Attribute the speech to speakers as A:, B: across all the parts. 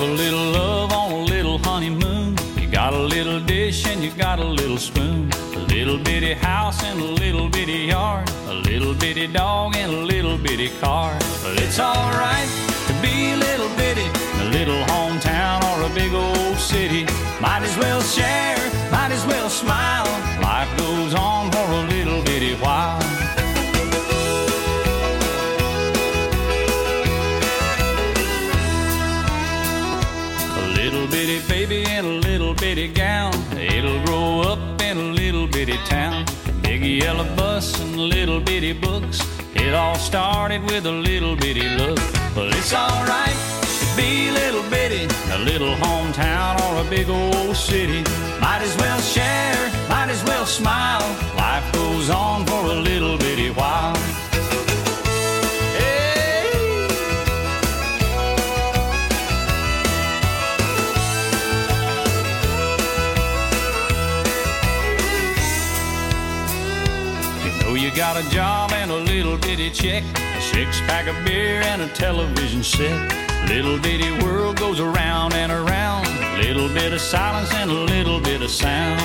A: a little love on a little honeymoon. You got a little dish and you got a little spoon. A little bitty house and a little bitty yard. A little bitty dog and a little bitty car. Well, it's alright to be a little bitty in a little hometown or a big old city. Might as well share, might as well smile. Life goes on for a little bitty while. A little bitty baby in a little bitty gown. It'll grow up in a little bitty town. Big yellow bus and little bitty books. It all started with a little bitty look. Well, it's alright to be a little bitty, a little hometown or a big old city. Might as well share, might as well smile. Life goes on for a little bitty while. Hey. You know you got a job and a little bitty check, a six-pack of beer and a television set. Little bitty world goes around and around. Little bit of silence and a little bit of sound.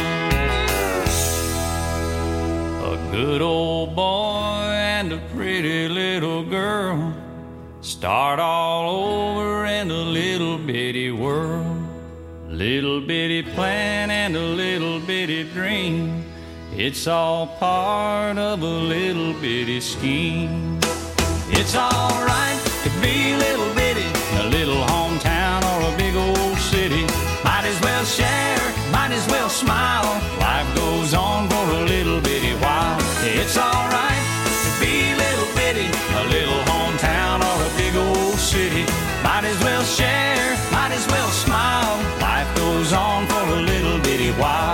A: A good old boy and a pretty little girl start all over in a little bitty world. Little bitty plan and a little bitty dream. It's all part of a little bitty scheme. It's alright to be a little bitty, a little hometown or a big old city. Might as well share, might as well smile. Life goes on for a little bitty while. It's alright to be a little bitty, a little hometown or a big old city. Might as well share, might as well smile. Life goes on for a little bitty while.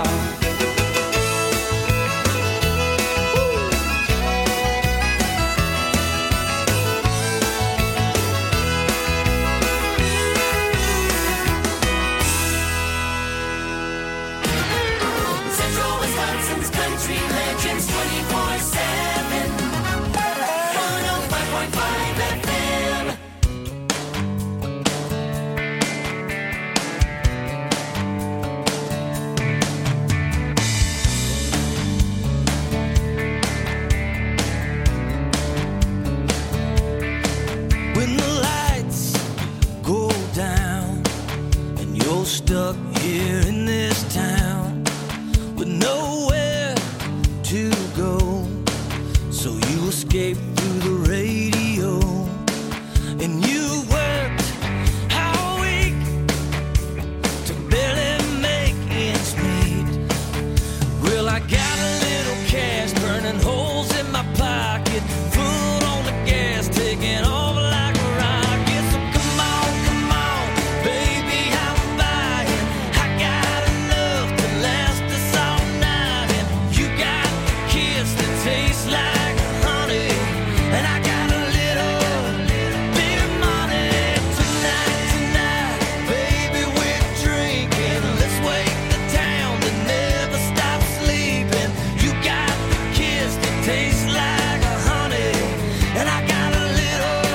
B: Stuck here in this town with nowhere to go, so you escape through the radio, and you worked all week to barely make ends meet. Well, I got a little cash burning holes in my pocket, foot on the gas, taking off like a rocket. So come on, baby, I'm buying. I got enough to last us all night, and you got a kiss that tastes like honey, and I got a little bit of money. Tonight, baby, we're drinking. Let's wake the town that never stops sleeping. You got the kiss that tastes like honey, and I got a little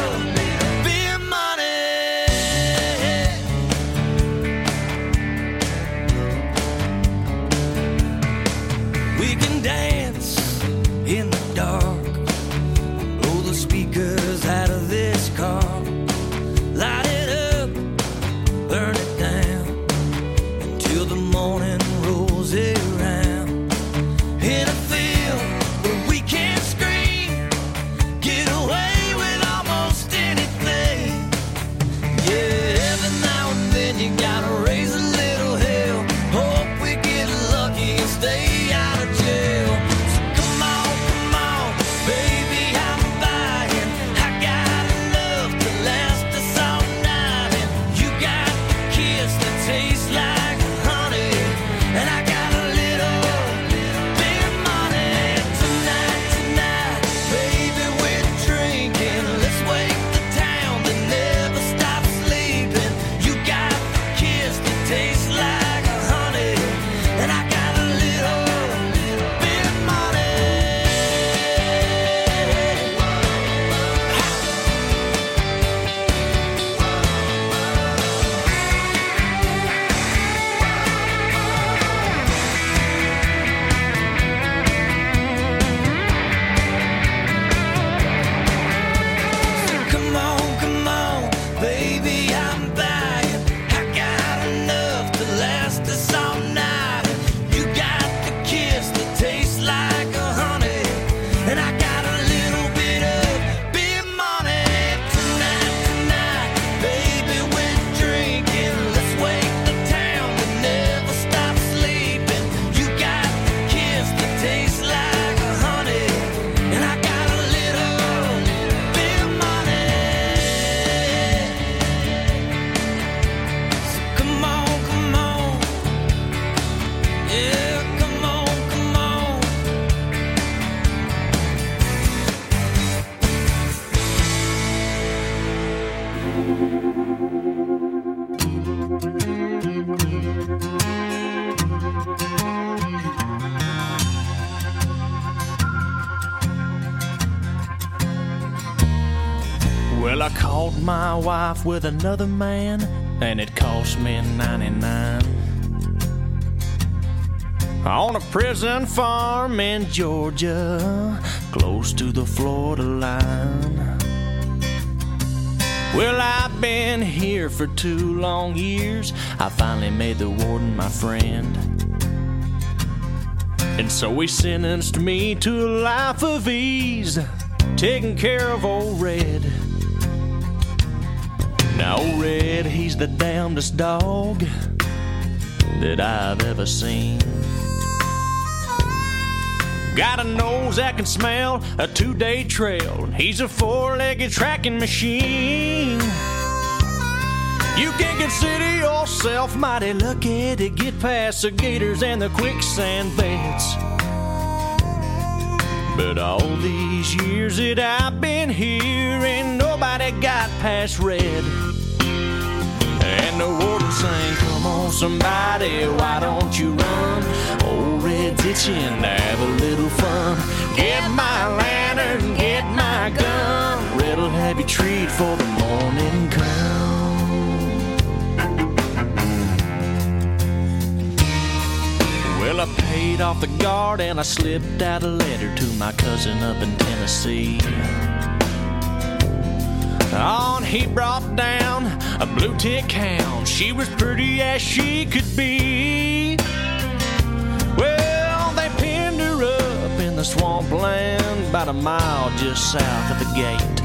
B: Well, I caught my wife with another man, and it cost me $99. On a prison farm in Georgia, close to the Florida line. Well, I've been here for 2 long years. I finally made the warden my friend. And so he sentenced me to a life of ease, taking care of old Red. Now, old Red, he's the damnedest dog that I've ever seen. Got a nose that can smell a 2-day trail. He's a 4-legged tracking machine. You can consider yourself mighty lucky to get past the gators and the quicksand beds. But all these years that I've been here, ain't nobody got past Red. And the warden sang, come on somebody, why don't you run? Old Red's itching to have a little fun. Get my lantern, get my gun. Red'll have you treat for the morning come. Well, I paid off the guard and I slipped out a letter to my cousin up in Tennessee. On he brought down a blue tick hound. She was pretty as she could be. Well, they pinned her up in the swampland about a mile just south of the gate.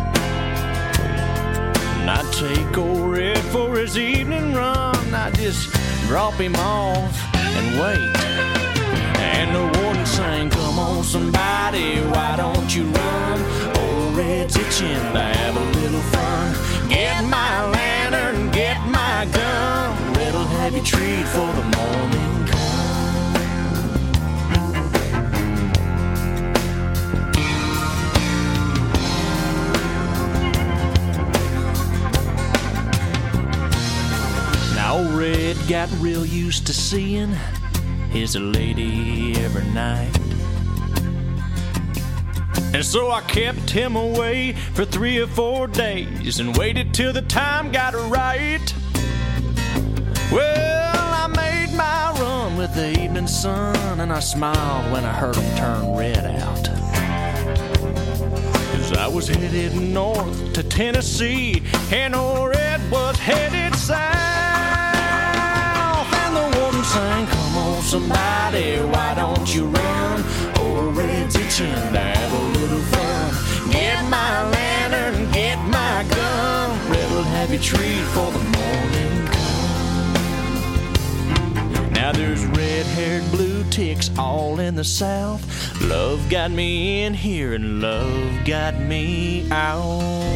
B: And I'd take old Red for his evening run. I'd just drop him off and wait. And the warden sang, come on somebody, why don't you run? Old Red's itching to have a little fun. Get my lantern, get my gun. Red'll have you treat for the morning come. Now old Red got real used to seeing his lady every night. And so I kept him away for 3 or 4 days and waited till the time got right. Well, I made my run with the evening sun, and I smiled when I heard him turn Red out. 'Cause I was headed north to Tennessee, and old Red was headed south. And the warden sang, come on somebody, why don't you run? Old Red's itching to have a little fun. Get my lantern, get my gun. Red'll have you treat for the morning come. Now there's red-haired blue ticks all in the south. Love got me in here and love got me out.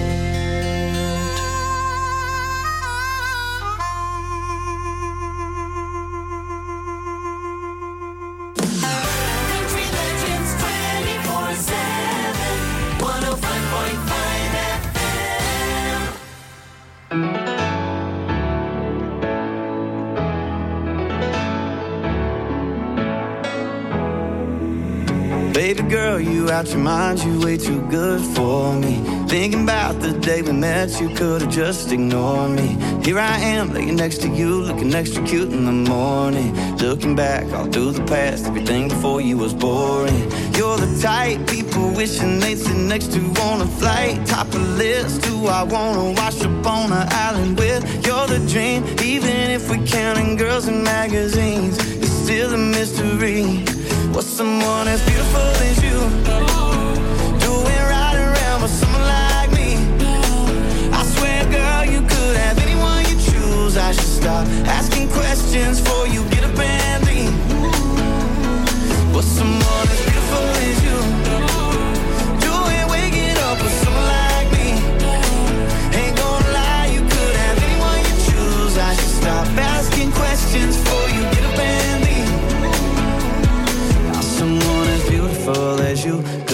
C: Baby girl, you out your mind, you way too good for me. Thinking about the day we met, you could've just ignored me. Here I am, laying next to you, looking extra cute in the morning. Looking back all through the past, everything before you was boring. You're the type people wishing they'd sit next to on a flight. Top of the list, who I wanna wash up on an island with. You're the dream, even if we're counting girls in magazines. It's still a mystery. What's someone as beautiful as you doing right around with someone like me? I swear, girl, you could have anyone you choose. I should stop asking questions before you get up and leave. What's someone as beautiful as you doing waking up with someone like me? Ain't gonna lie, you could have anyone you choose. I should stop asking questions before you get up and leave. Someone as beautiful as you could just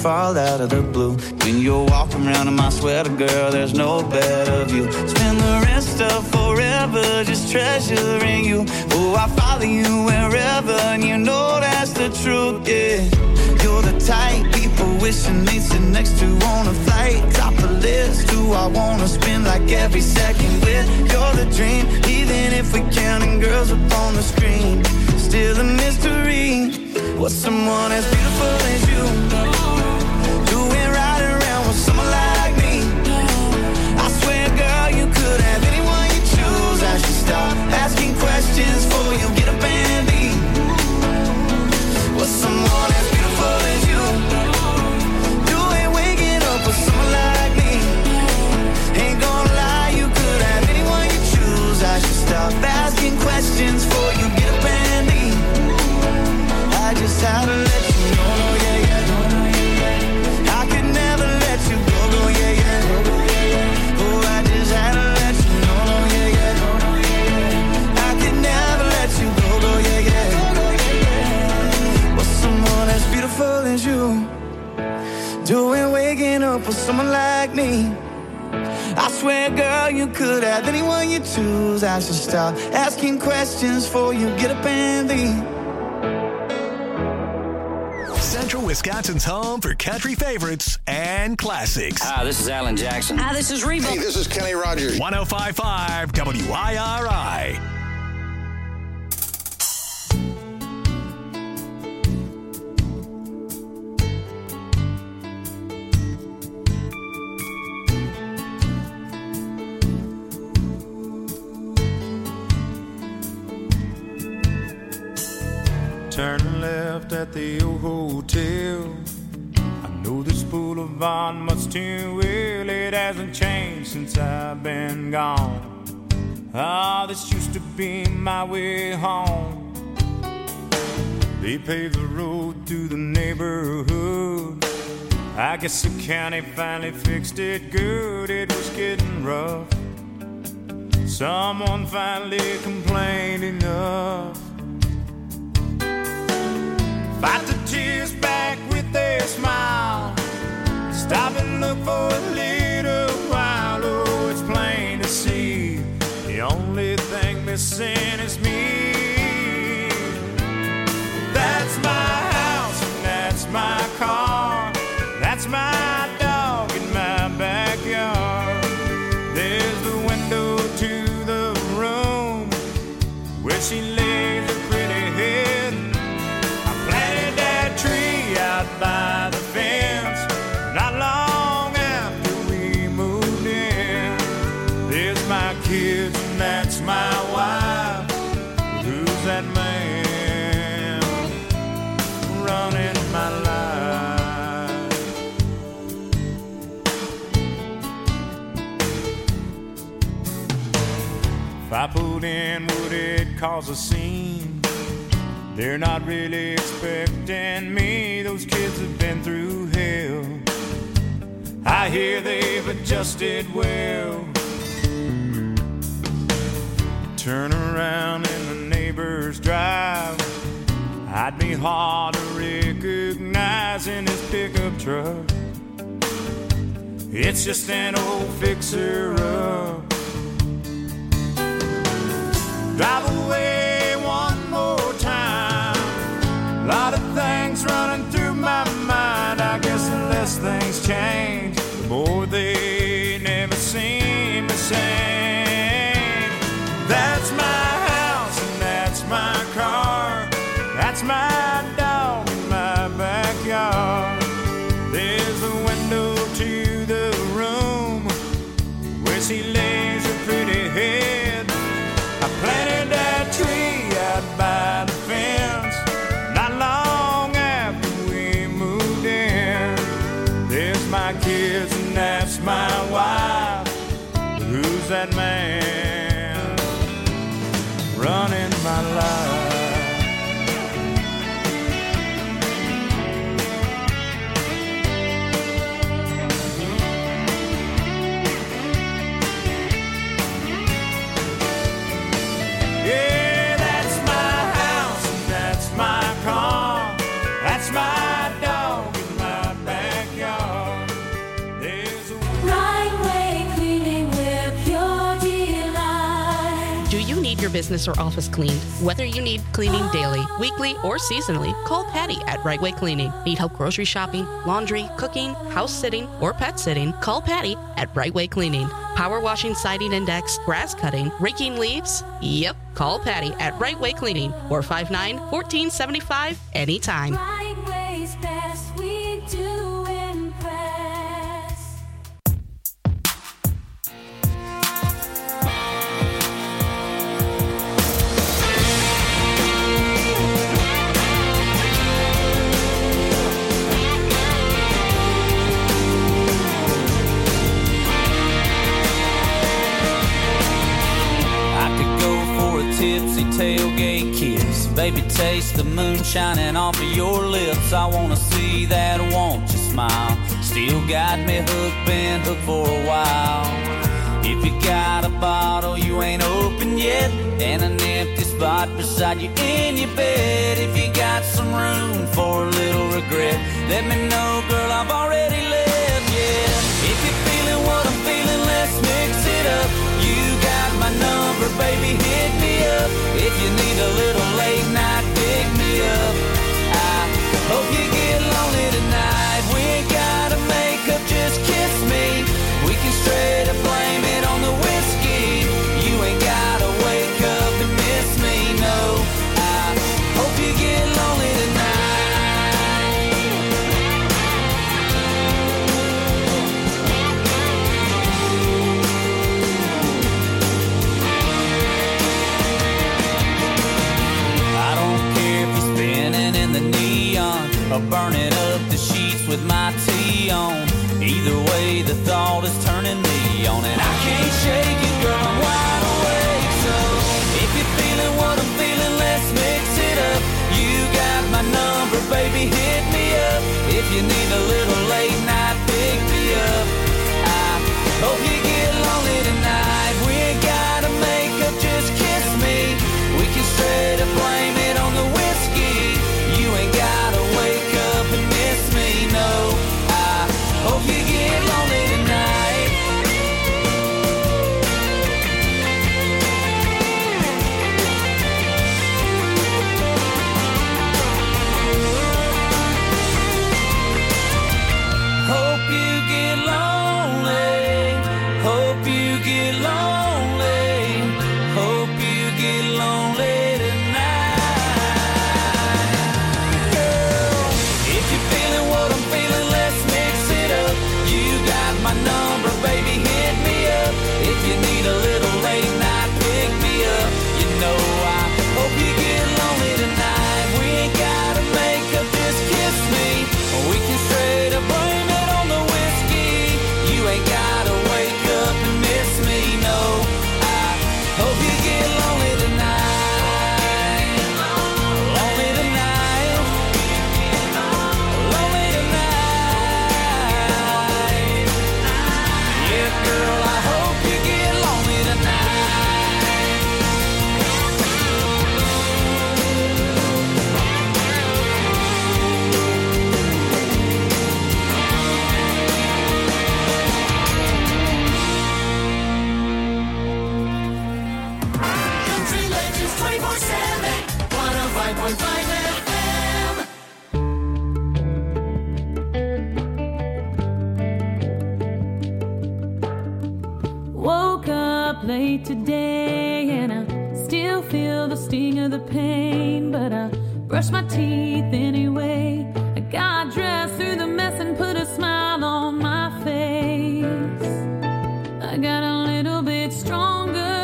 C: fall out of the blue. When you're walking around in my sweater, girl, there's no better view. Spend the rest of forever just treasuring you. Oh, I follow you wherever, and you know that's the truth, yeah. You're the type people wishing they'd sit next to on a flight. Top the list, who I wanna spend like every second with. You're the dream, even if we're counting girls up on the screen. Still a mystery, what's someone as beautiful as you doing right around with someone like me? I swear, girl, you could have anyone you choose. I should stop asking questions before you get up and leave. What's someone as beautiful as you doing waking up with someone like me? Ain't gonna lie, you could have anyone you choose. I should stop asking questions before you get up and leave. I just had to let you know, yeah, yeah. I could never let you go, yeah, yeah. Oh, I just had to let you know, yeah, yeah. I could never let you go, yeah, yeah. What's someone as beautiful as you doing waking up with someone like me? I swear, girl, you could have anyone you choose. I should stop asking questions before you get up and leave.
D: Central Wisconsin's home for country favorites and classics.
E: Hi, this is Alan Jackson.
F: Hi, this is Reba.
G: Hey, this is Kenny Rogers.
D: 105.5 WIRI.
A: Turn left at the old hotel. I know this boulevard much too well. It hasn't changed since I've been gone. Ah, this used to be my way home. They paved the road through the neighborhood. I guess the county finally fixed it good. It was getting rough. Someone finally complained enough. Fight the tears back with their smile. Stop and look for a little while. Oh, it's plain to see the only thing missing is me. That's my house and that's my car. That's my dog in my backyard. There's the window to the room where she lays her pretty head. Out by the fence, not long after we moved in. There's my kids and that's my wife. Who's that man running my life? If I pulled in, would it cause a scene? They're not really expecting me. Those kids have been through hell. I hear they've adjusted well. Turn around in the neighbor's drive. I'd be hard to recognize in his pickup truck. It's just an old fixer-up. Drive away one more time. A lot of things running through my mind. I guess the less things change, the more they never seem the same. That's my house and that's my car. That's my dog in my backyard. There's a window to the room where she lays her pretty head. I planted that tree out by the fence. Not long after we moved in. There's my kids and that's my wife. Who's that man running my life? Yeah, that's my house and that's my car. That's my dog in my backyard.
E: your business or office cleaned. Whether you need cleaning daily, weekly, or seasonally, call Patty at Right Way Cleaning. Need help grocery shopping, laundry, cooking, house sitting, or pet sitting? Call Patty at Right Way Cleaning. Power washing, siding index, grass cutting, raking leaves? Yep, call Patty at Right Way Cleaning, 459-1475, anytime.
F: Right Way's best, we do impress.
G: Tipsy tailgate kiss, baby, taste the moon shining off of your lips. I wanna see that, won't you smile? Still got me hooked, been hooked for a while. If you got a bottle you ain't open yet, and an empty spot beside you in your bed, if you got some room for a little regret, let me know, girl, I've already left, yeah. If you're feeling what I'm feeling, let's mix it up. You got my number, baby, hit me up. If you need a little late night, pick me up. I hope you get lonely tonight. We ain't gotta make up, just kiss me. We can straight up blame it on the whiskey. You ain't gotta wake up and miss me, no. I hope you get lonely tonight. Or burning up the sheets with my tea on. Either way, the thought is turning me on, and I can't shake it, girl, I'm wide awake. So if you're feeling what I'm feeling, let's mix it up. You got my number, baby, hit me up. If you need a little late night, pick me up. I hope you get lonely tonight. We ain't gotta make up, just kiss me. We can straight up blame it on the whiskey. You ain't gotta wake up and miss me, no. I hope you get lonely tonight. Hope you get lonely. Hope you get lonely. Hope you get lonely tonight. Girl, if you're feeling what I'm feeling, let's mix it up. You got my number, baby, hit me up. If you need a little late night, pick me up. You know I hope you get lonely tonight. We ain't gotta make up, just kiss me. We can straight up blame it on the whiskey. You ain't gotta wake up and miss me, no. I hope you get lonely tonight. Lonely tonight. Lonely tonight. Yeah, girl, I hope you get lonely tonight.
B: Country Legends 24/7, 105.5 FM.
F: Woke up late today and I still feel the sting of the pain, but I brush my teeth anyway. I got dressed through the mess and put a smile on my face. I got a little bit stronger,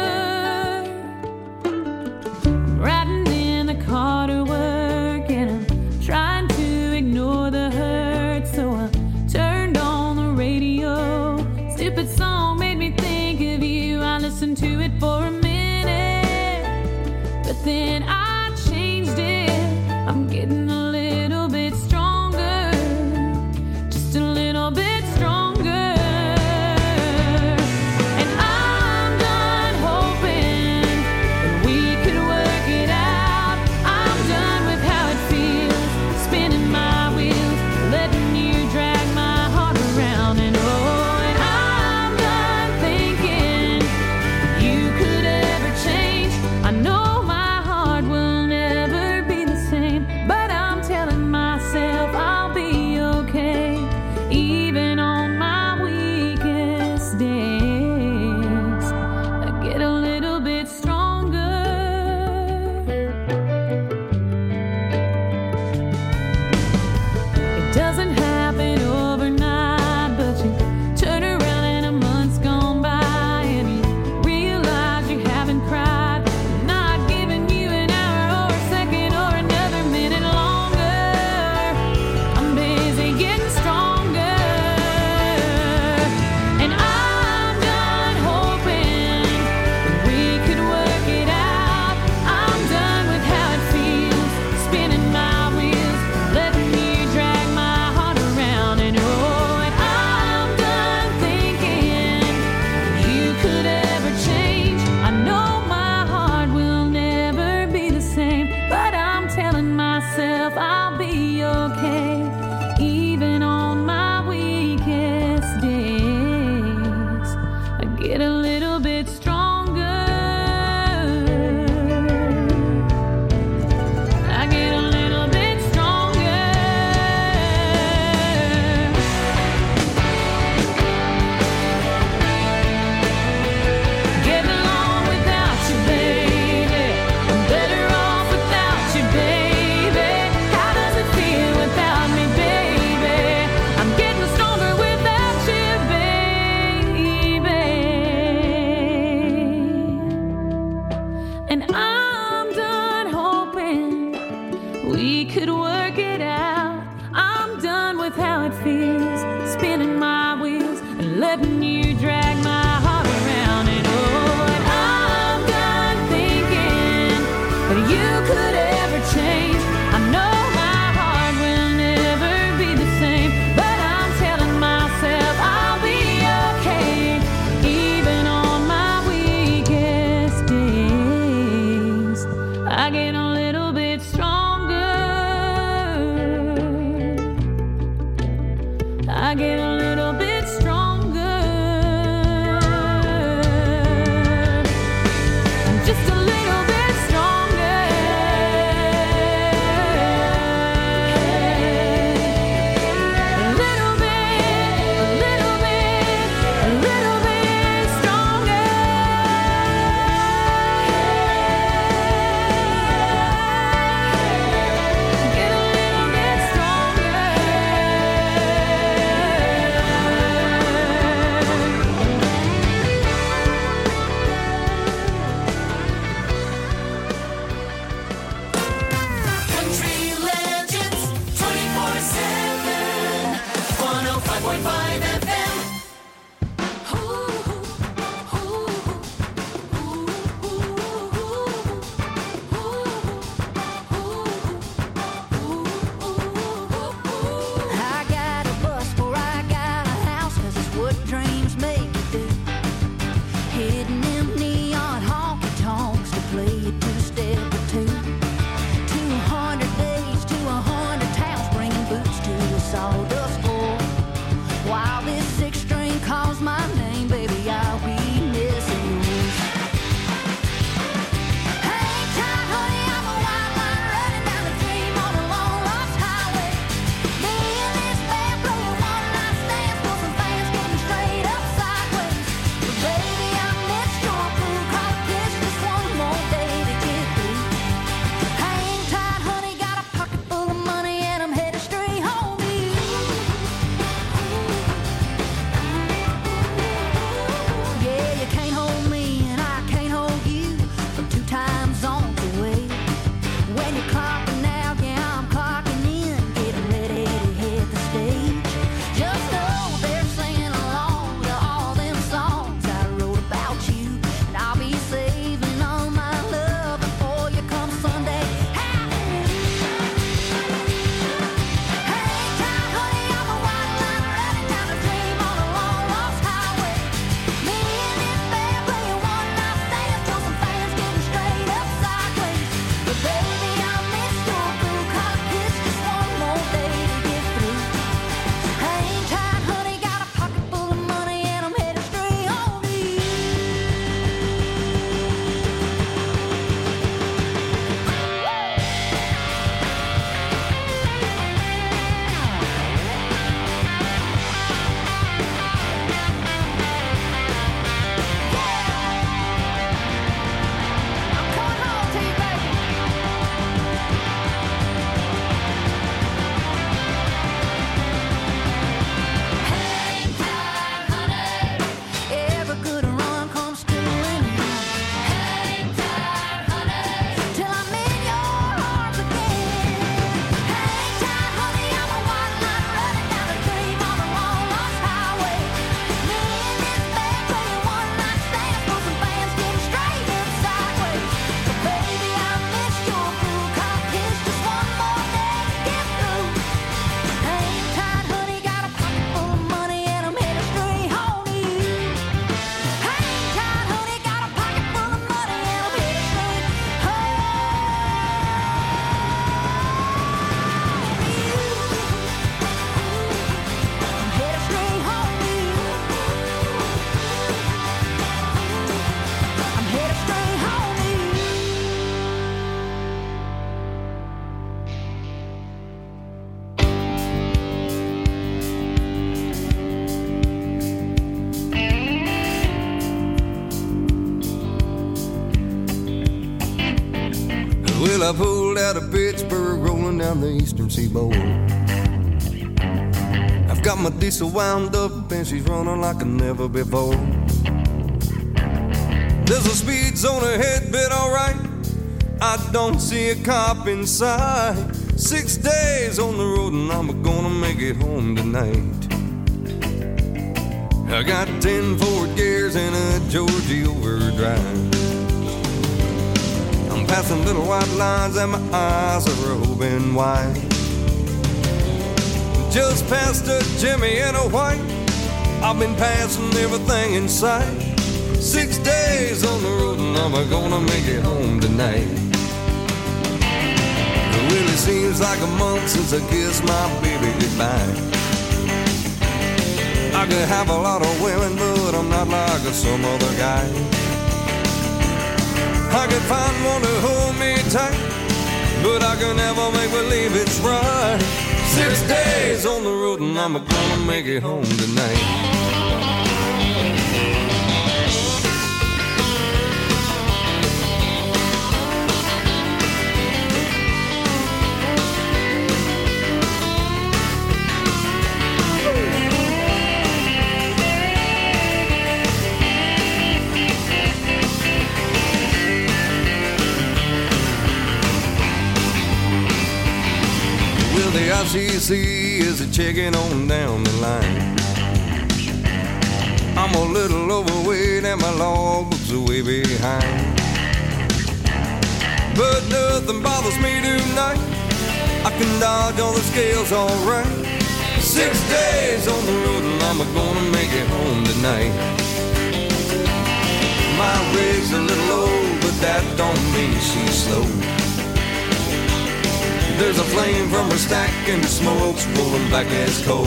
F: riding in the car to work, and I'm trying to ignore the hurt, so I turned on the radio. Stupid song made me think of you. I listened to it for a minute, but then I changed it. I'm getting a little bit stronger, just a little bit stronger. And I'm done hoping that we could work it out. I'm done with how it feels, spinning my wheels, letting you drag my heart around. And oh, and I'm done thinking you could ever change. I could ever change. I know my heart will never be the same, but I'm telling myself I'll be okay, even on my weakest days. I get a little bit stronger. I get a little bit stronger. Getting along without you, baby. I'm better off without you, baby. How does it feel without me, baby? I'm getting stronger without you, baby.
H: I pulled out of Pittsburgh, rolling down the eastern seaboard. I've got my diesel wound up and she's running like never before. There's a speed zone ahead, but alright, I don't see a cop in sight. 6 days on the road and I'm gonna make it home tonight. I got 10 forward gears and a Georgie overdrive. I'm passing little white lines and my eyes are open wide. Just past a Jimmy and a white, I've been passing everything in sight. 6 days on the road and I'm gonna make it home tonight. It really seems like a month since I kissed my baby goodbye. I could have a lot of women, but I'm not like some other guy. I could find one to hold me tight, but I can never make believe it's right. 6 days on the road and I'm gonna make it home tonight. The ICC is a checking on down the line. I'm a little overweight and my logbook's way behind. But nothing bothers me tonight. I can dodge all the scales alright. 6 days on the road and I'm gonna make it home tonight. My rig's a little low, but that don't mean she's slow. There's a flame from her stack and the smoke's rolling back as coal.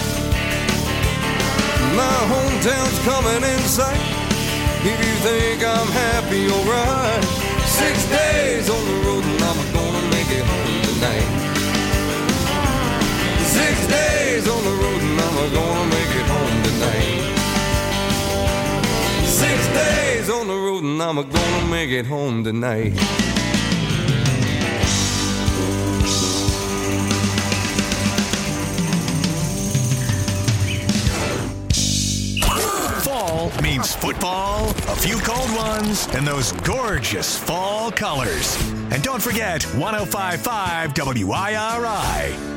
H: My hometown's coming in sight. If you think I'm happy, alright. 6 days on the road and I'm gonna make it home tonight. 6 days on the road and I'm gonna make it home tonight. 6 days on the road and I'm gonna make it home tonight.
D: Means football, a few cold ones, and those gorgeous fall colors. And don't forget 105.5 WIRI.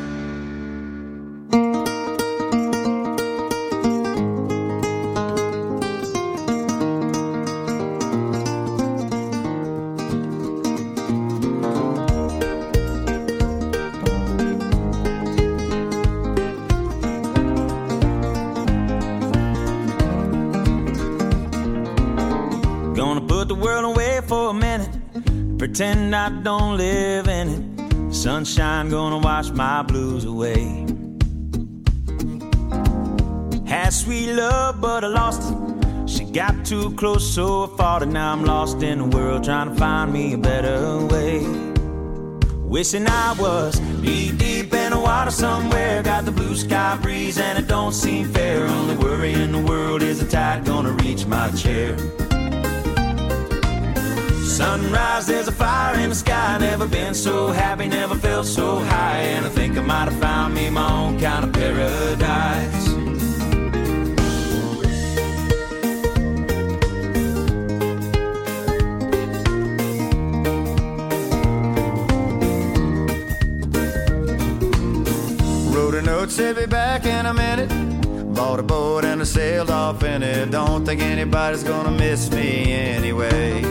I: Pretend I don't live in it. Sunshine gonna wash my blues away. Had sweet love, but I lost it. She got too close, so I fought it. Now I'm lost in the world, trying to find me a better way. Wishing I was deep in the water somewhere. Got the blue sky breeze and it don't seem fair. Only worry in the world is the tide gonna reach my chair. Sunrise, there's a fire in the sky. Never been so happy, never felt so high. And I think I might have found me my own kind of paradise.
C: Wrote a note, said be back in a minute. Bought a boat and I sailed off in it. Don't think anybody's gonna miss me anyway.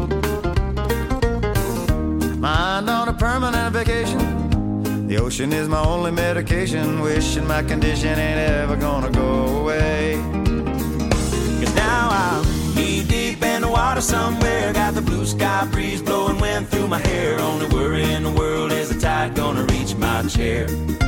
C: Mind on a permanent vacation. The ocean is my only medication. Wishing my condition ain't ever gonna go away.
I: Cause now I'm deep in the water somewhere. Got the blue sky breeze blowing wind through my hair. Only worry in the world is the tide gonna reach my chair.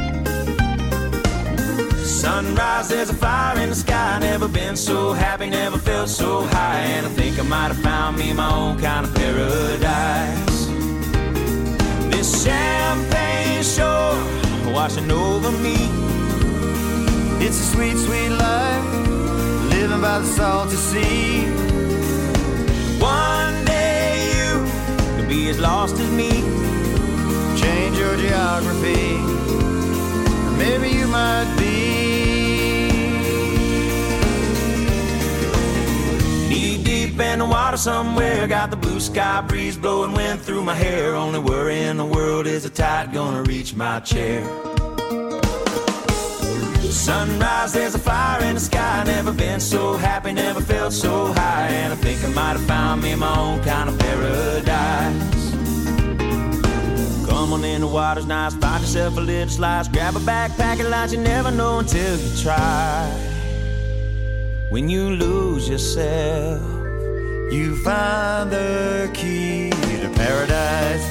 I: Sunrise, there's a fire in the sky. Never been so happy, never felt so high. And I think I might have found me my own kind of paradise. This champagne shore washing over me.
C: It's a sweet, sweet life, living by the salty sea.
I: One day you could be as lost as me.
C: change your geography. Or maybe you might be
I: knee deep in the water somewhere. Got the blue sky breeze blowing wind through my hair. Only worry in the world is the tide gonna reach my chair. Sunrise, there's a fire in the sky. Never been so happy, never felt so high. And I think I might have found me my own kind of paradise. Come on in, the water's nice. Find yourself a little slice. Grab a backpack and lunch. You never know until you try. When you lose yourself,
C: you find the key to paradise.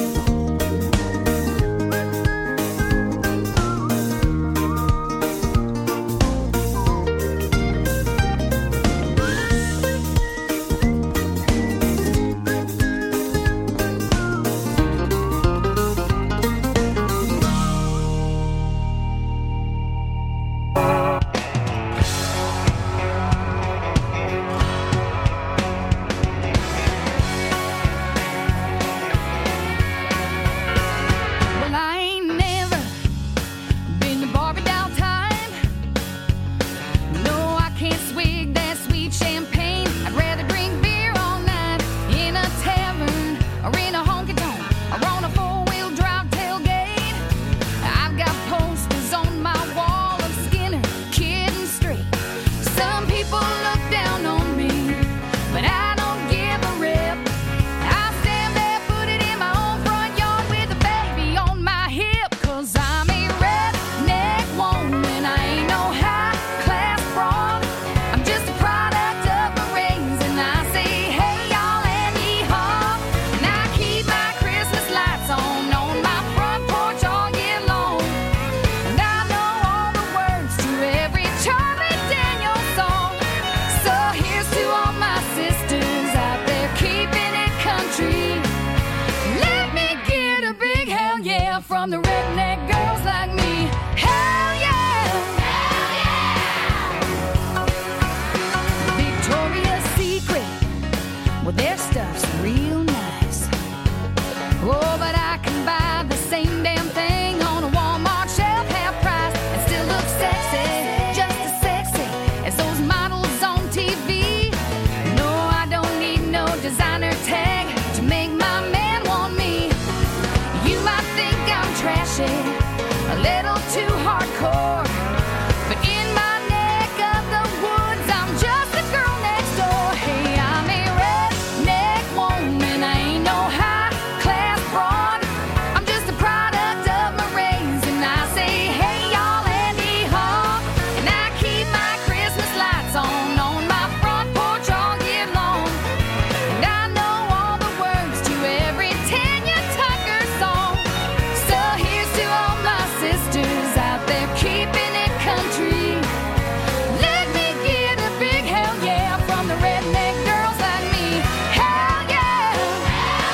F: From the redneck girls like me, hell yeah, hell yeah. Victoria's Secret, well their stuff's real nice. Oh, but I can buy the same damn thing on a Walmart shelf, half price, and still look sexy, just as sexy as those models on TV. No, I don't need no designer tag to make my man want me. You might think I'm trashy, a little too hardcore, but in my neck of the woods, I'm just a girl next door. Hey, I'm a redneck woman, I ain't no high-class broad. I'm just a product of my raising. I say, hey, y'all, and hee-haw, and I keep my Christmas lights on my front porch all year long. And I know all the words to every Tanya Tucker song. So here's to all my sisters out there keeping it country. Let me get a big hell yeah from the redneck girls like me. Hell yeah, hell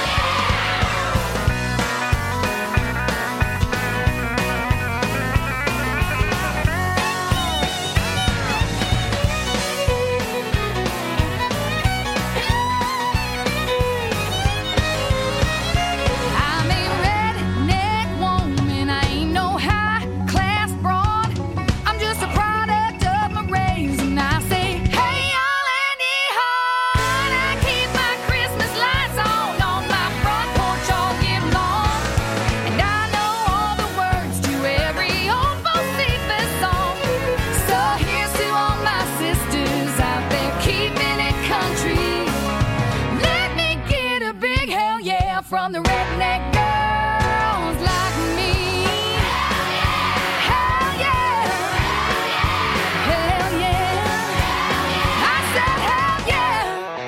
F: I'm a redneck woman, I ain't no high-class broad. I'm just a product of my raising. I say, hey, y'all, and hee-haw, and I keep my Christmas lights on my front porch all year long. And I know all the words to every old Bocephus song. So here's to all my sisters out there keeping it country. Let me get a big hell yeah from the redneck girls like me. Hell yeah, hell yeah, I said hell yeah.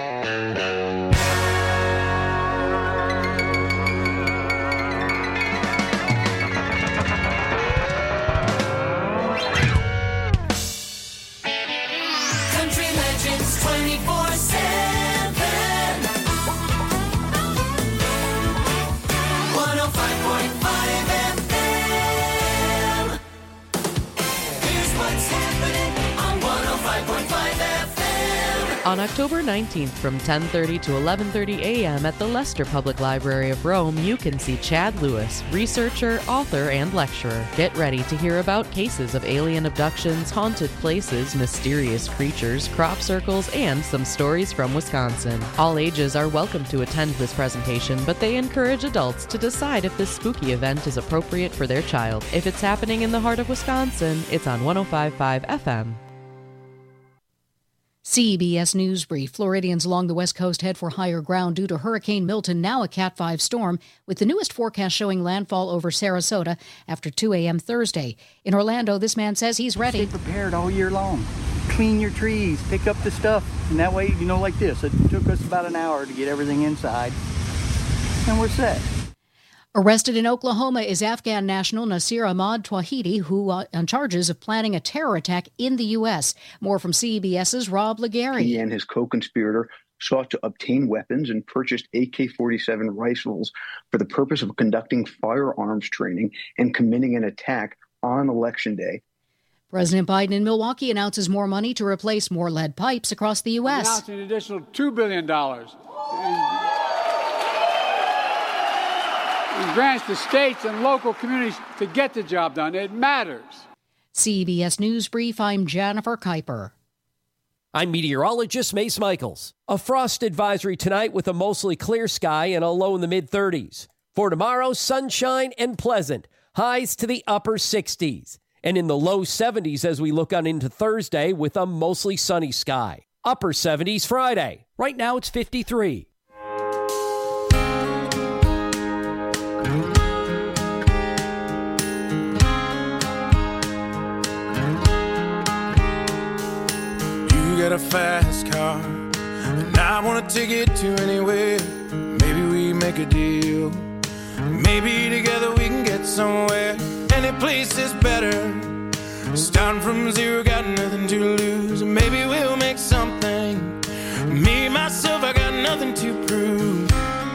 F: Country Legends 24/7.
J: On October 19th from 10:30 to 11:30 a.m. at the Leicester Public Library of Rome, you can see Chad Lewis, researcher, author, and lecturer. Get ready to hear about cases of alien abductions, haunted places, mysterious creatures, crop circles, and some stories from Wisconsin. All ages are welcome to attend this presentation, but they encourage adults to decide if this spooky event is appropriate for their child. If it's happening in the heart of Wisconsin, it's on 105.5 FM.
K: CBS News Brief. Floridians along the West Coast head for higher ground due to Hurricane Milton, now a Cat 5 storm, with the newest forecast showing landfall over Sarasota after 2 a.m. Thursday. In Orlando, this man says he's ready.
L: Stay prepared all year long. Clean your trees, pick up the stuff, and that way, like this. It took us about an hour to get everything inside, and we're set.
K: Arrested in Oklahoma is Afghan national Nasir Ahmad Tawhidi, who on charges of planning a terror attack in the U.S. More from CBS's Rob Legary.
M: He and his co-conspirator sought to obtain weapons and purchased AK-47 rifles for the purpose of conducting firearms training and committing an attack on Election Day.
K: President Biden in Milwaukee announces more money to replace more lead pipes across the U.S.
N: Announcing an additional $2 billion. And grants to states and local communities to get the job done. It matters.
K: CBS News Brief, I'm Jennifer Kuiper.
O: I'm meteorologist Mace Michaels. A frost advisory tonight with a mostly clear sky and a low in the mid-30s. For tomorrow, sunshine and pleasant. Highs to the upper 60s. And in the low 70s as we look on into Thursday with a mostly sunny sky. Upper 70s Friday. Right now it's 53.
P: Got a fast car, and I want to take it to anywhere. Maybe we make a deal. Maybe together we can get somewhere. Any place is better. Starting from zero, got nothing to lose. Maybe we'll make something. Me, myself, I got nothing to prove.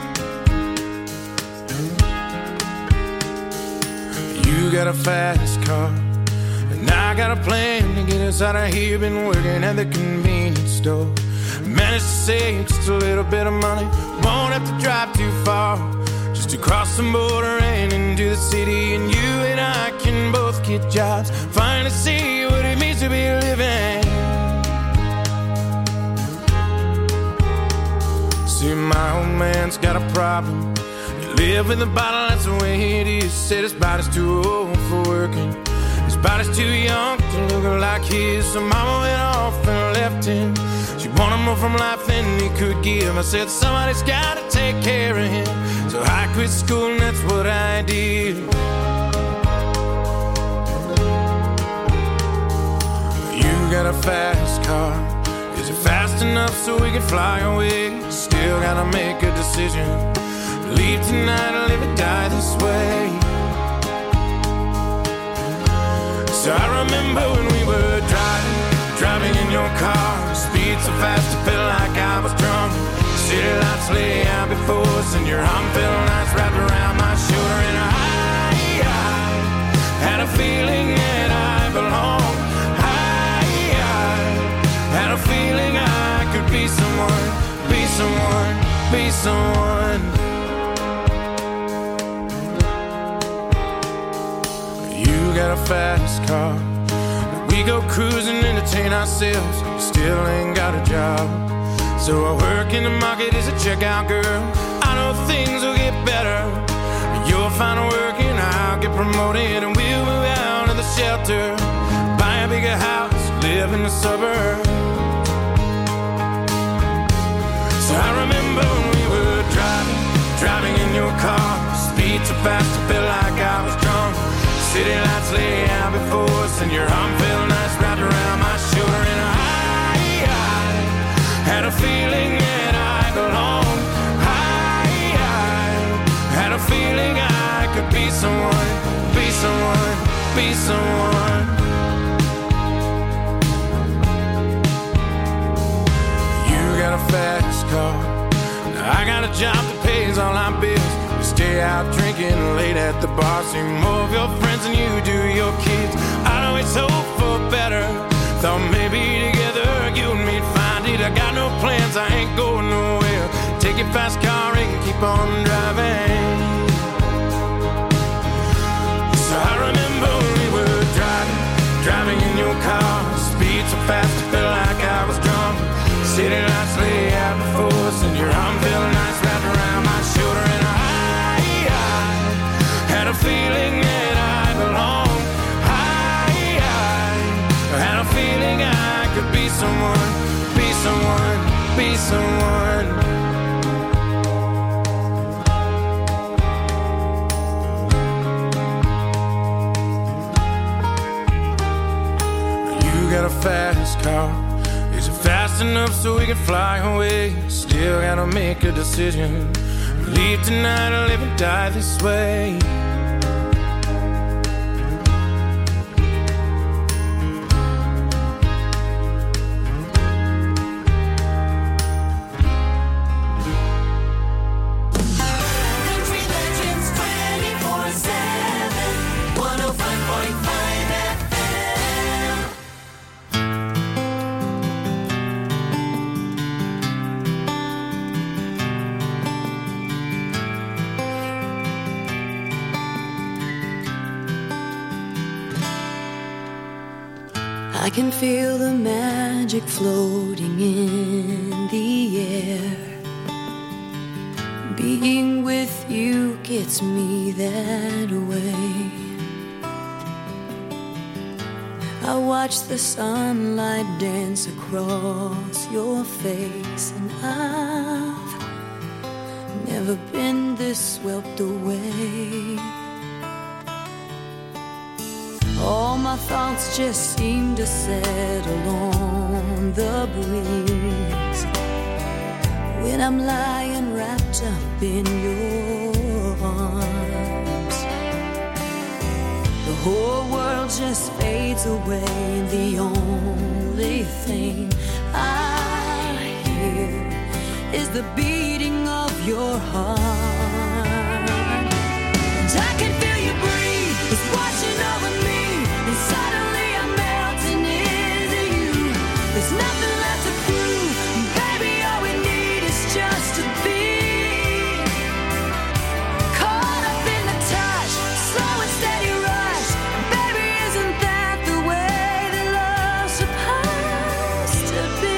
P: You got a fast car, and I got a plan to get us out of here. Been working at the convenience store. Managed to save just a little bit of money. Won't have to drive too far. Just to cross the border and into the city. And you and I can both get jobs. Finally see what it means to be living. See, my old man's got a problem. He live in the bottle, that's the way it is. Said his body's too old for working. His body's too young to look like his. So mama went off and left him. She wanted more from life than he could give. I said somebody's gotta take care of him. So I quit school and that's what I did. You got a fast car. Is it fast enough so we can fly away? Still gotta make a decision. Leave tonight or live or die this way. So I remember when we were driving in your car. Speed so fast it felt like I was drunk. City lights lay out before us, and your arm felt nice wrapped around my shoulder. And I had a feeling that I belonged. I had a feeling I could be someone, be someone, be someone. You got a fast car. We go cruising, entertain ourselves. Still ain't got a job. So I work in the market as a checkout girl. I know things will get better. You'll find work and I'll get promoted. And we'll move out of the shelter, buy a bigger house, live in the suburbs. So I remember when we were driving in your car. Speed so fast it felt like I was drunk. City lights lay out before us, and your arm felt nice wrapped around my shoulder. And I had a feeling that I belonged. I had a feeling I could be someone, be someone, be someone. You got a fast car. Now I got a job that pays all our bills. Stay out drinking late at the bar. See more of your friends than you do your kids. I'd always hope for better. Thought maybe together you and me'd find it. I got no no plans, I ain't going nowhere. Take your fast car and keep on driving. So I remember we were driving in your car. Speed so fast, I felt like I was drunk. City lights lay out before us, and your arm felt nice wrapped around my shoulder. And I had a feeling that I belonged. I had a feeling I could be someone, be someone, be someone. You got a fast car. Is it fast enough so we can fly away? Still gotta make a decision. Leave tonight or live and die this way.
Q: I can feel the magic floating in the air. Being with you gets me that way. I watch the sunlight dance across your face, and I've never been this swept away. All my thoughts just seem to settle on the breeze when I'm lying wrapped up in your arms. The whole world just fades away, and the only thing I hear is the beating of your heart. And I can feel you breathe, it's washing over me. And suddenly I'm melting into you. There's nothing left to prove. Baby, all we need is just to be caught up in the touch, slow and steady rush. Baby, isn't that the way that love's supposed to be?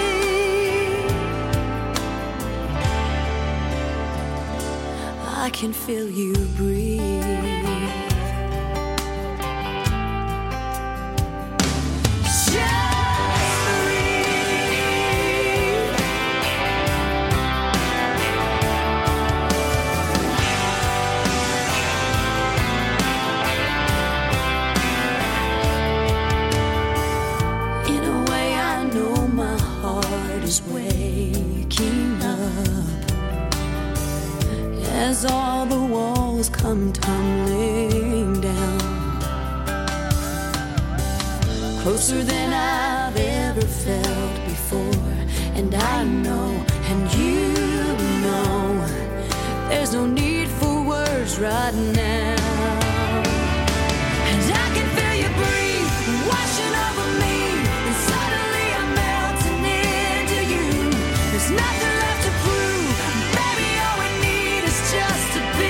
Q: I can feel you breathe. As all the walls come tumbling down, closer than I've ever felt before. And I know, and you know, there's no need for words right now. And I can feel you breathe, washing over me. And suddenly I'm melting into you. There's nothing left to prove. Baby, all we need is just to be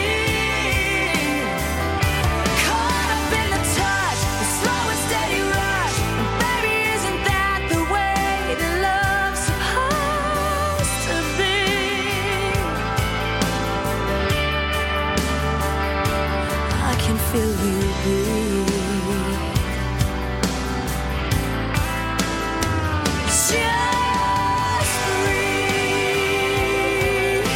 Q: caught up in the touch, the slow and steady rush. And baby, isn't that the way that love's supposed to be? I can feel you breathe. Just breathe.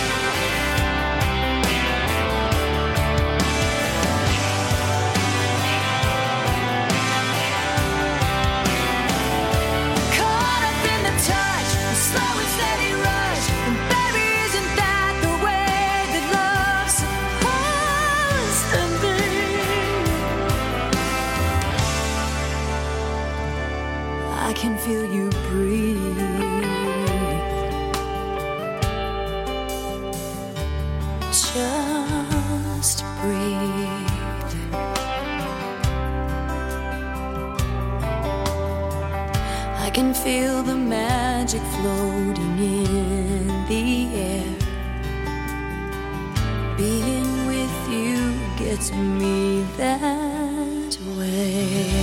Q: Caught up in the touch, a slow and steady rush. And baby, isn't that the way that love's supposed to be? I can feel you breathe. Just breathe. I can feel the magic floating in the air. Being with you gets me that way.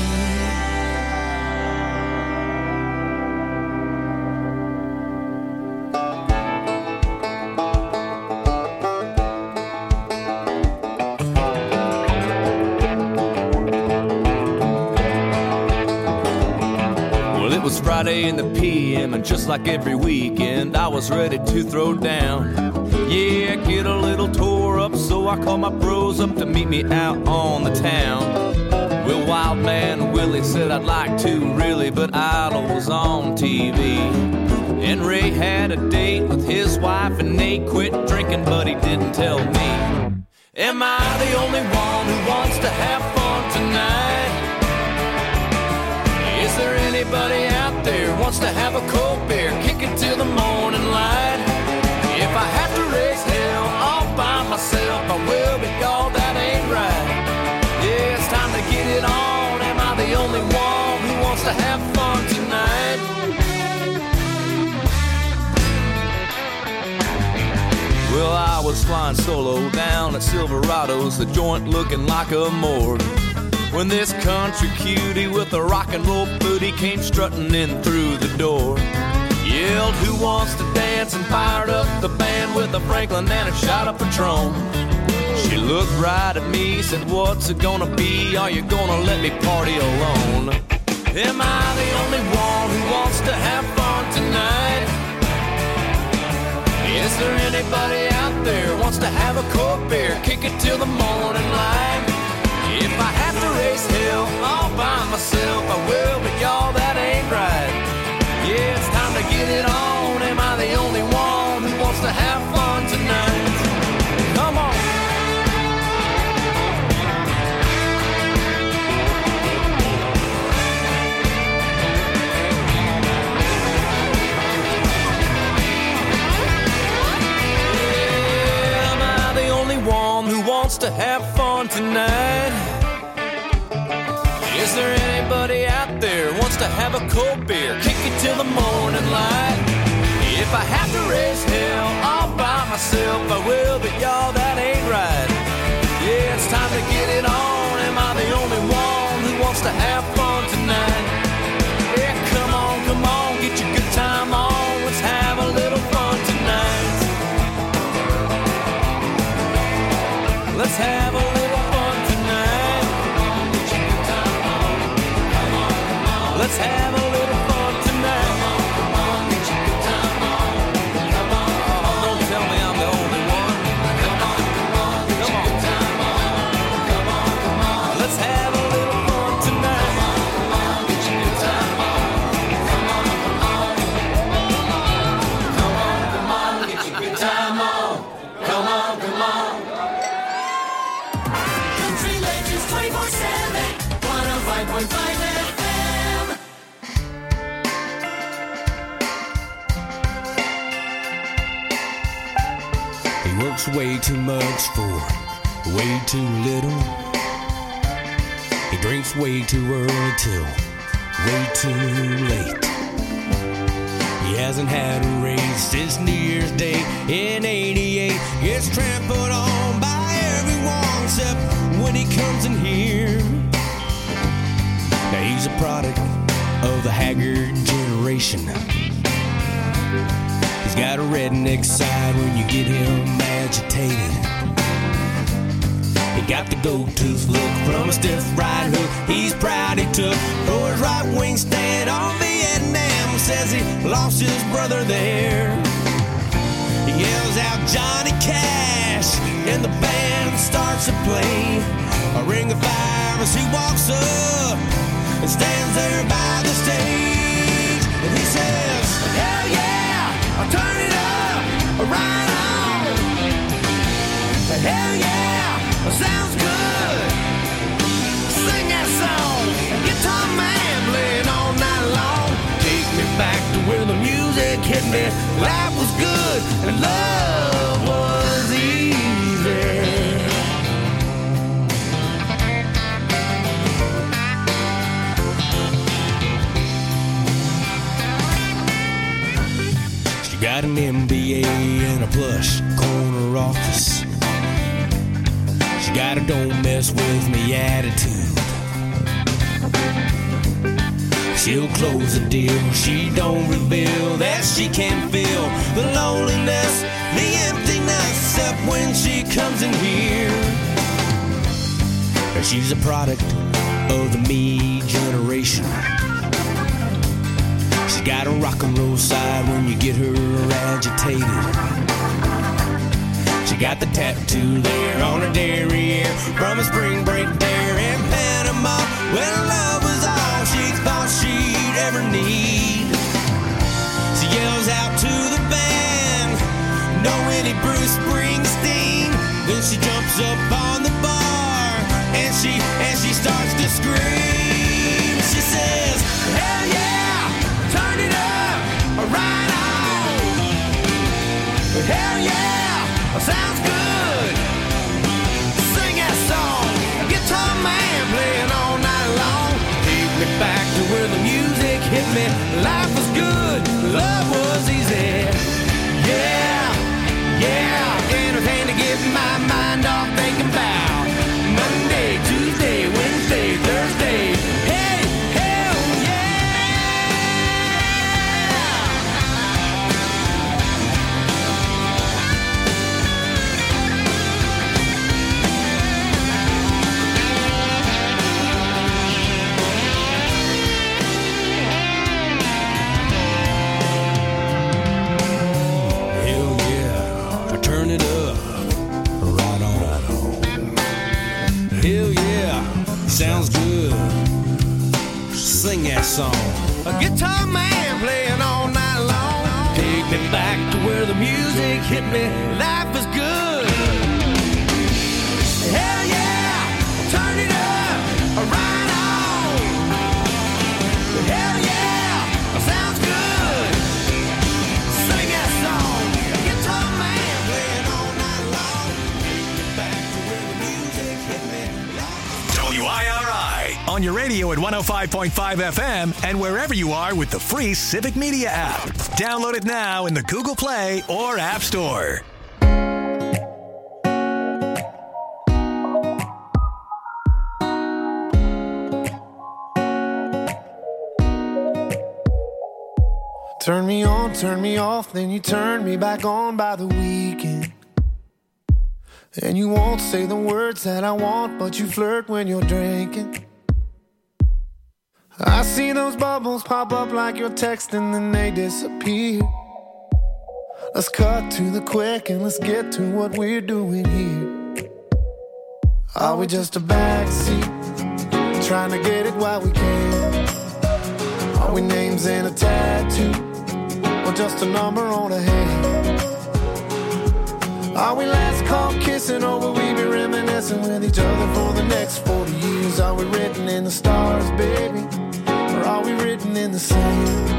G: Friday in the PM, and just like every weekend, I was ready to throw down. Yeah, get a little tore up, so I called my bros up to meet me out on the town. Well, Wild Man Willie said I'd like to, really, but Idol was on TV. And Ray had a date with his wife, and Nate quit drinking, but he didn't tell me. Am I the only one who wants to have fun tonight? Is there anybody out there wants to have a cold beer, kick it till the morning light? If I have to raise hell all by myself, I will, but y'all, that ain't right. Yeah, it's time to get it on. Am I the only one who wants to have fun tonight? Well, I was flying solo down at Silverado's, the joint looking like a morgue, when this country cutie with a rock and roll booty came strutting in through the door. Yelled, who wants to dance, and fired up the band with a Franklin and a shot of Patron. She looked right at me, said, what's it gonna be? Are you gonna let me party alone? Am I the only one who wants to have fun tonight? Is there anybody out there wants to have a cold beer, kick it till the morning light? If I have to raise hell all by myself, I will, but y'all, that ain't right. Yeah, it's time to get it on. Am I the only one who wants to have fun tonight? Come on. Yeah, am I the only one who wants to have fun tonight? Is there anybody out there wants to have a cold beer, kick it till the morning light? If I have to raise hell all by myself, I will, but y'all, that ain't right. Yeah, it's time to get it on. Am I the only one who wants to have fun tonight? Yeah, come on, get your good time on. Let's have a little fun tonight. Let's have a little fun tonight. Let's have a little fun tonight. Don't tell me I'm the only one. Come on. Let's have a little fun tonight. Get your good time on. Come on.
B: Country Legends 24/7, 105.5 FM.
R: He works way too much for way too little. He drinks way too early till way too late. He hasn't had a raise since New Year's Day in '88. Gets trampled on by everyone except when he comes in here. Now he's a product of the haggard generation. He's got a redneck side when you get him agitated. He got the gold-tooth look from a stiff right hook he's proud he took for his right wing stand on Vietnam. Says he lost his brother there. He yells out Johnny Cash and the band starts to play a Ring of Fire as he walks up and stands there by the stage. And he says, hell yeah, I'll turn it up, right on. Hell yeah, sounds good. Sing that song, guitar man playing all night long. Take me back to where the music hit me. Life was good and love was easy. in a plush corner office. She got a don't mess with me attitude. She'll close a deal, she don't reveal that she can feel the loneliness, the emptiness, except when she comes in here. She's a product of the me generation. She's got a rock and roll side when you get her agitated. She got the tattoo there on her derriere from a spring break there in Panama, when love was all she thought she'd ever need. She yells out to the band, "Know any Bruce Springsteen?" Then she jumps up on the bar and she starts to scream. She says, "Hell yeah, turn it up, right on. Hell yeah, sounds good. Sing that song, guitar man playing all night long. Take me back to where the music hit me. Life was good, love was easy. Yeah, yeah, anything to get my mind off thinking about Monday, Tuesday, Wednesday, Thursday. Hey, hell turn it up, right on. Hell yeah, sounds good. Sing that song. A guitar man playing all night long. Take me back to where the music hit me. Life was good. Hell yeah, turn it up, right on. Hell yeah, sounds good. Sing that song. A guitar man playing all night long. Take me back to where the music hit me.
D: WIRI on your radio at 105.5 FM and wherever you are with the free Civic Media app. Download it now in the Google Play or App Store.
S: Turn me on, turn me off, then you turn me back on by the weekend. And you won't say the words that I want, but you flirt when you're drinking. I see those bubbles pop up like you're texting, then they disappear. Let's cut to the quick and let's get to what we're doing here. Are we just a backseat, trying to get it while we can? Are we names and a tattoo, or just a number on a hand? Are we last call kissing, or will we be reminiscing with each other for the next 40 years? Are we written in the stars, baby, or are we written in the sand?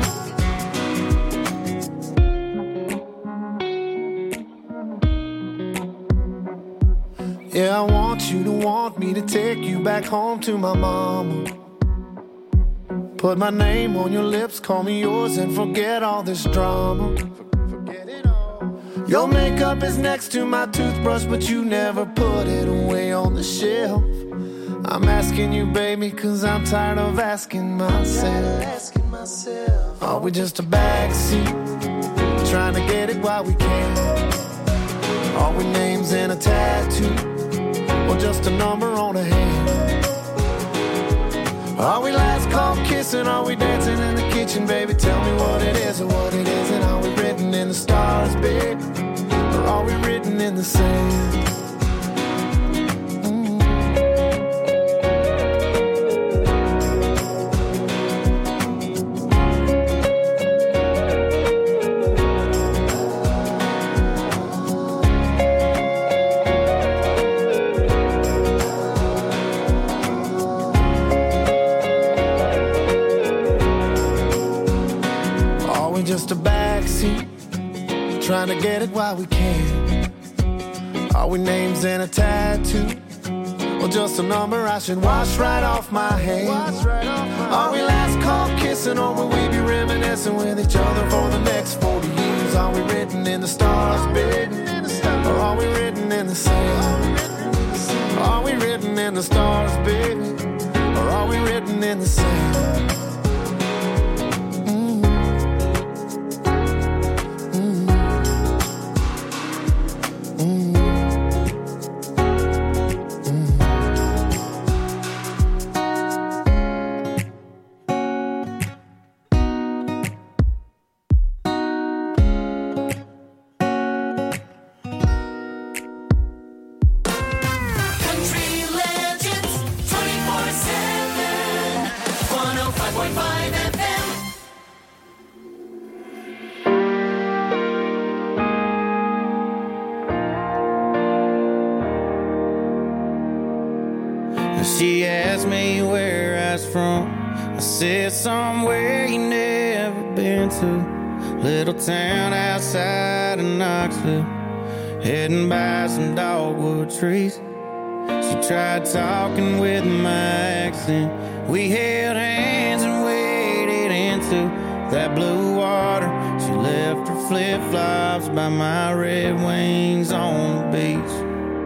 S: Yeah, I want you to want me to take you back home to my mama. Put my name on your lips, call me yours, and forget all this drama. Your makeup is next to my toothbrush, but you never put it away on the shelf. I'm asking you, baby, cause I'm tired of asking myself. Are we just a backseat, trying to get it while we can? Are we names and a tattoo, or just a number on a hand? Are we last call kissing, are we dancing in the kitchen, baby? Tell me what it is or what it isn't. Are we written in the stars, baby, or are we written in the sand? Just a backseat, trying to get it while we can. Are we names and a tattoo, or just a number I should wash right off my hands? Are we last call kissing, or will we be reminiscing with each other for the next 40 years? are we written in the stars, baby? Or are we written in the sand? Are we written in the stars, baby? Or are we written in the sand?
R: She asked me where I was from. I said somewhere you never been to. Little town outside of Knoxville, heading by some dogwood trees. She tried talking with my accent. We held hands and waded into that blue water. She left her flip-flops by my Red Wings on the beach.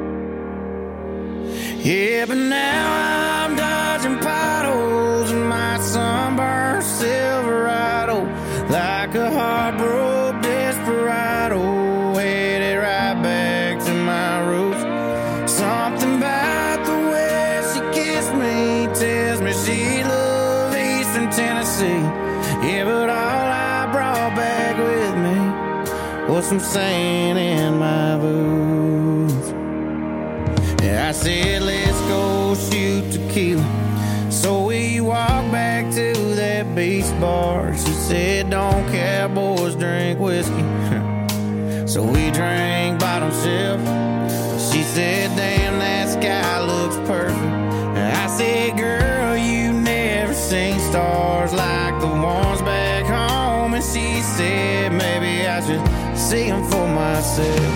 R: Yeah, but now I'm dodging potholes in my sunburned Silverado, like a heartbroken desperado, headed right back to my roots. Something about the way she kissed me tells me she loved Eastern Tennessee. Yeah, but all I brought back with me was some sand in my boots. Yeah, I said, let's go shoot tequila. So we walked back to that beach bar. She said, don't cowboys drink whiskey. So we drank bottom shelf. She said, damn, that sky looks perfect. And I said, girl, you never seen stars like the ones back home. And she said, maybe I should see them for myself.